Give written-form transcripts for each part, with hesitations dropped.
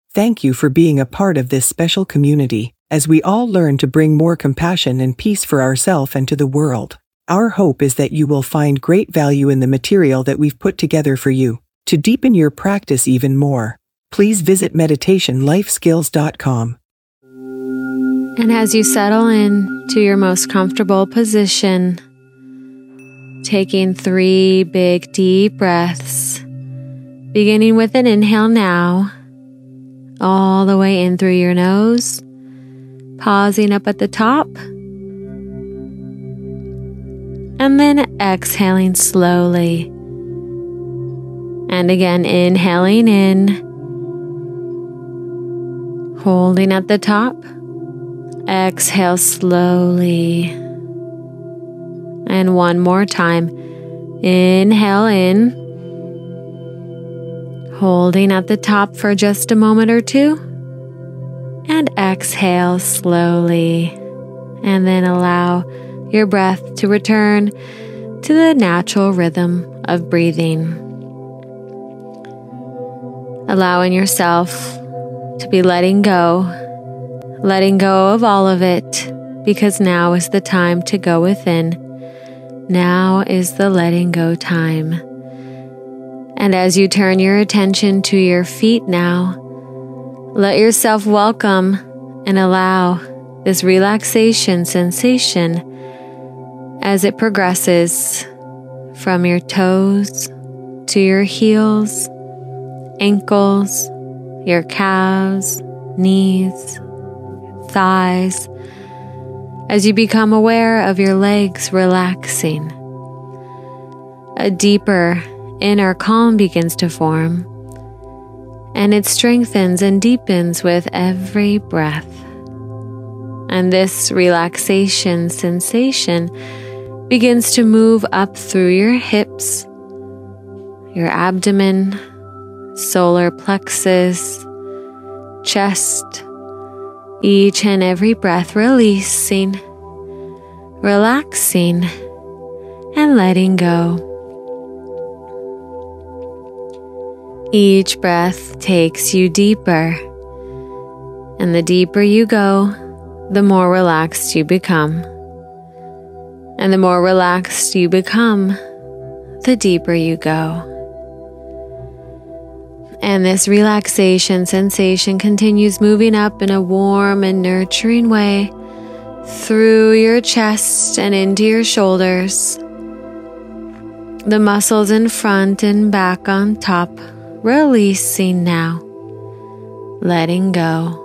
Thank you for being a part of this special community, as we all learn to bring more compassion and peace for ourselves and to the world. Our hope is that you will find great value in the material that we've put together for you. To deepen your practice even more, please visit meditationlifeskills.com. And as you settle in to your most comfortable position, taking 3 big deep breaths, beginning with an inhale now, all the way in through your nose, pausing up at the top, and then exhaling slowly. And again, inhaling in, holding at the top, exhale slowly. And one more time, inhale in, holding at the top for just a moment or two, and exhale slowly. And then allow your breath to return to the natural rhythm of breathing. Allowing yourself to be letting go of all of it, because now is the time to go within. Now is the letting go time. And as you turn your attention to your feet now, let yourself welcome and allow this relaxation sensation as it progresses from your toes to your heels, ankles, your calves, knees, thighs, as you become aware of your legs relaxing. A deeper inner calm begins to form, and it strengthens and deepens with every breath. And this relaxation sensation begins to move up through your hips, your abdomen, solar plexus, chest, each and every breath releasing, relaxing, and letting go. Each breath takes you deeper, and the deeper you go, the more relaxed you become. And the more relaxed you become, the deeper you go. And this relaxation sensation continues moving up in a warm and nurturing way through your chest and into your shoulders. The muscles in front and back on top, releasing now, letting go.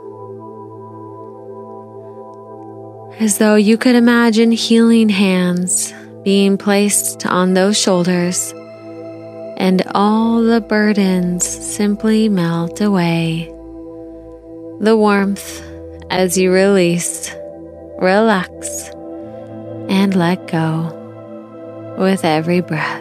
As though you could imagine healing hands being placed on those shoulders, and all the burdens simply melt away. The warmth as you release, relax, and let go with every breath.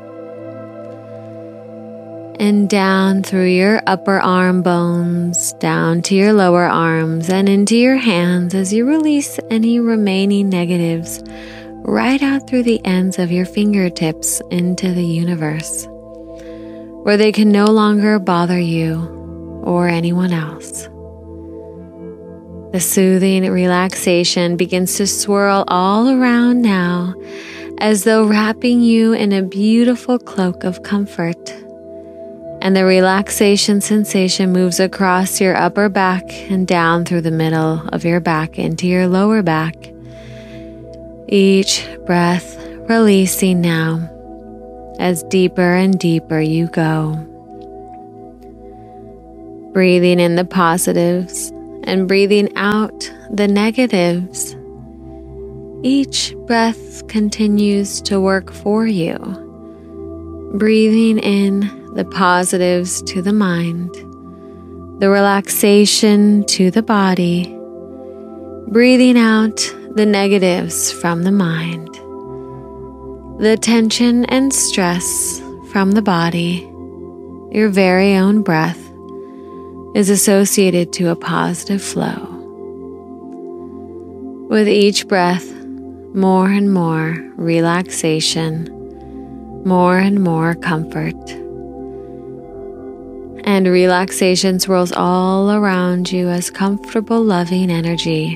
And down through your upper arm bones, down to your lower arms, and into your hands as you release any remaining negatives right out through the ends of your fingertips into the universe, where they can no longer bother you or anyone else. The soothing relaxation begins to swirl all around now, as though wrapping you in a beautiful cloak of comfort. And the relaxation sensation moves across your upper back and down through the middle of your back into your lower back. Each breath releasing now, as deeper and deeper you go. Breathing in the positives and breathing out the negatives. Each breath continues to work for you. Breathing in the positives to the mind, the relaxation to the body, breathing out the negatives from the mind, the tension and stress from the body. Your very own breath is associated to a positive flow. With each breath, more and more relaxation, more and more comfort. And relaxation swirls all around you as comfortable, loving energy.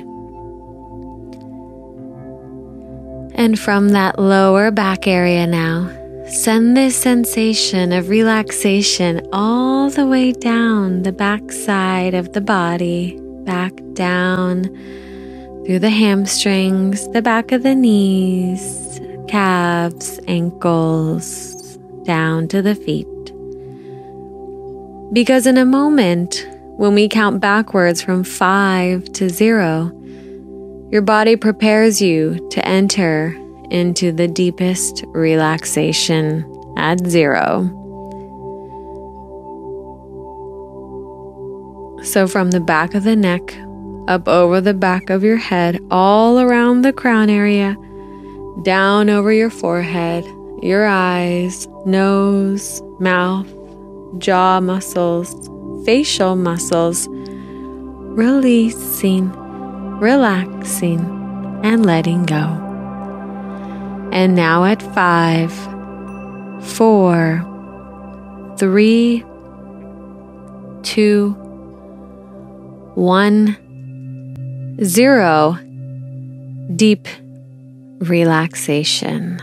And from that lower back area now, send this sensation of relaxation all the way down the back side of the body, back down through the hamstrings, the back of the knees, calves, ankles, down to the feet. Because in a moment, when we count backwards from 5 to 0, your body prepares you to enter into the deepest relaxation at 0. So from the back of the neck, up over the back of your head, all around the crown area, down over your forehead, your eyes, nose, mouth, jaw muscles, facial muscles, releasing, relaxing, and letting go. And now at 5, 4, 3, 2, 1, 0, deep relaxation.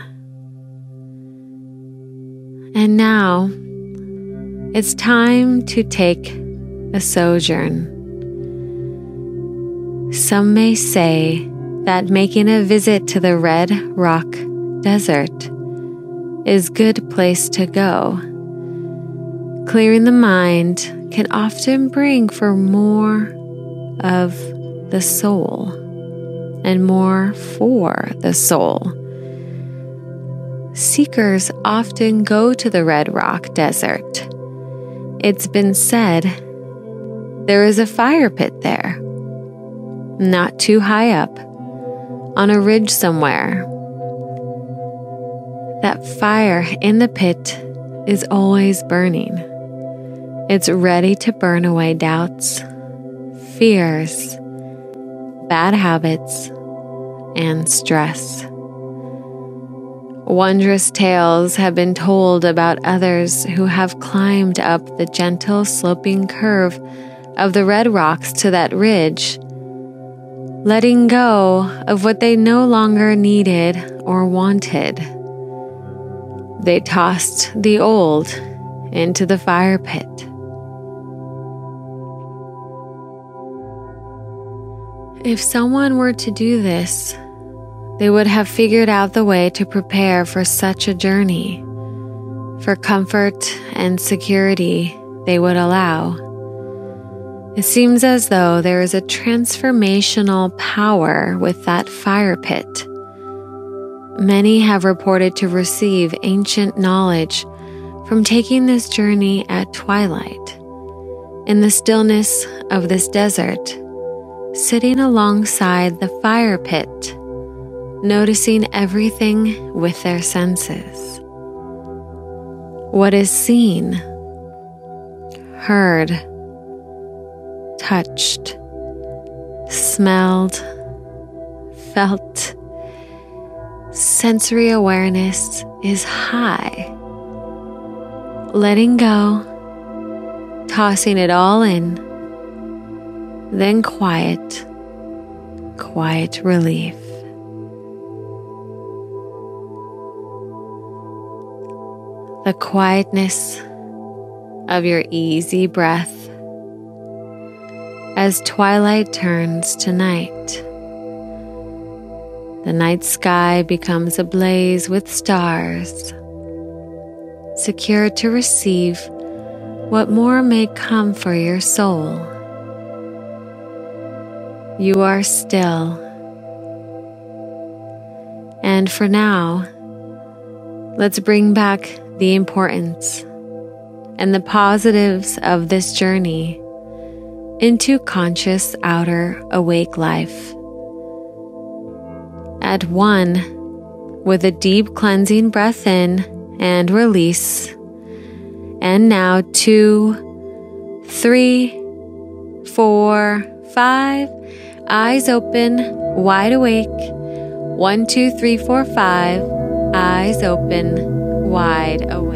And now it's time to take a sojourn. Some may say that making a visit to the Red Rock Desert is a good place to go. Clearing the mind can often bring for more of the soul and more for the soul. Seekers often go to the Red Rock Desert. It's been said there is a fire pit there, not too high up, on a ridge somewhere. That fire in the pit is always burning. It's ready to burn away doubts, fears, bad habits, and stress. Wondrous tales have been told about others who have climbed up the gentle sloping curve of the red rocks to that ridge, letting go of what they no longer needed or wanted. They tossed the old into the fire pit. If someone were to do this, they would have figured out the way to prepare for such a journey. For comfort and security, they would allow. It seems as though there is a transformational power with that fire pit. Many have reported to receive ancient knowledge from taking this journey at twilight. In the stillness of this desert, sitting alongside the fire pit, noticing everything with their senses. What is seen, heard, touched, smelled, felt, sensory awareness is high. Letting go, tossing it all in, then quiet relief. The quietness of your easy breath as twilight turns to night. The night sky becomes ablaze with stars, secure to receive what more may come for your soul. You are still. And for now, let's bring back the importance and the positives of this journey into conscious outer awake life. At 1, with a deep cleansing breath in and release. And now 2, 3, 4, 5, eyes open, wide awake. 1, 2, 3, 4, 5, eyes open, wide awake.